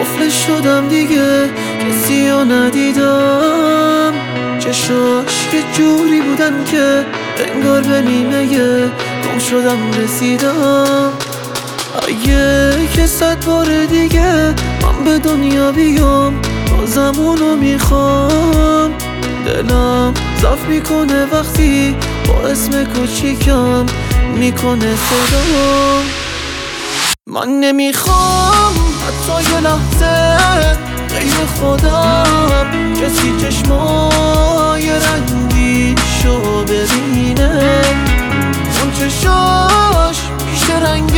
قفل شدم دیگه، کسی رو ندیدم. چشاش یه جوری بودن که انگار به نیمه گم شدم رسیدم. اگه که 100 بار دیگه من به دنیا بیام، بازم اونو میخوام. دلم ضعف میکنه وقتی با اسم کوچیکم میکنه صدا. من نمیخوام حتی یه لحظه غیر خودم کسی چشمای رنگیشو ببینه. اون چشاش میشه رنگ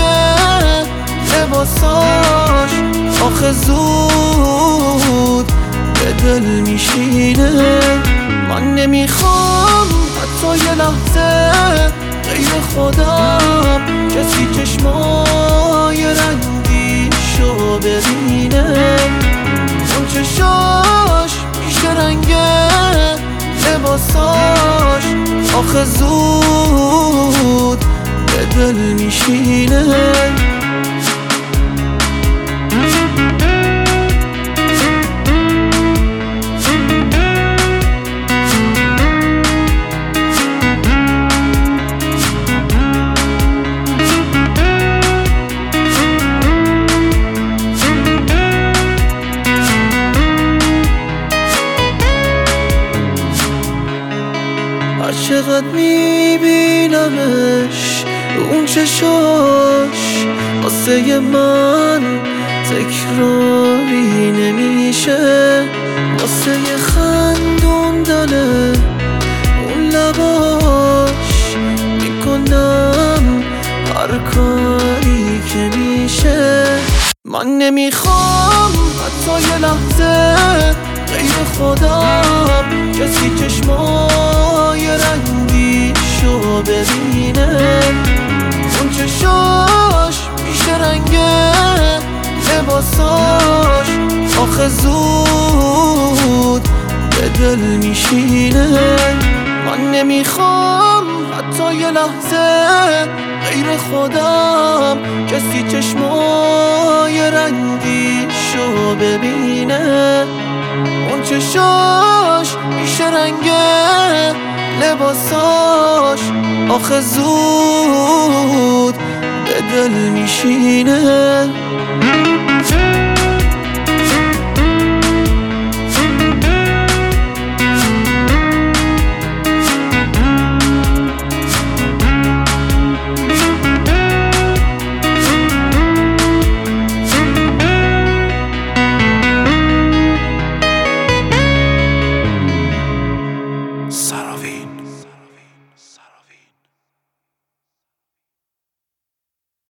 لباساش، آخه زود به دل میشینه. من نمیخوام حتی یه لحظه غیر خودم کسی چشمای رنگیشو ببینه. اون چشاش میشه رنگ لباساش، آخه زود به دل میشینه. هر چقدر میبینمش اون چشاش، واسه من تکراری نمیشه. واسه خندوندن اون لباش میکنم هر کاری که میشه. من نمیخوام حتی یه لحظه غیر خودم کسی چشمای رنگیشو ببینه. اون چشاش میشه رنگ لباساش، آخه زود به دل میشینه. من نمیخوام حتی یه لحظه غیر خودم کسی چشمای رنگیشو ببینه. اون چشاش میشه رنگ لباساش، آخه زود به دل میشینه.